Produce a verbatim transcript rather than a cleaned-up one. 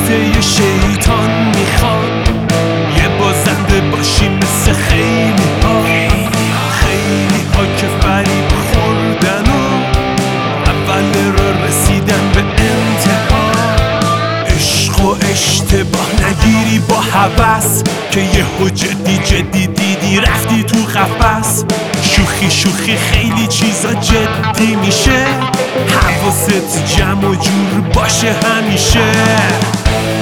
واسطه شیطان میخوان یه بازنده باشی مثل خیلی ها خیلی ها که فریب خوردن و اول را رسیدن به انتها. عشق و اشتباه نگیری با هوس که یهو جدی جدی دیدی رفتی تو قفس. شوخی شوخی خیلی چیزا جدی میشه، حواست جمع و جور باشه همیشه.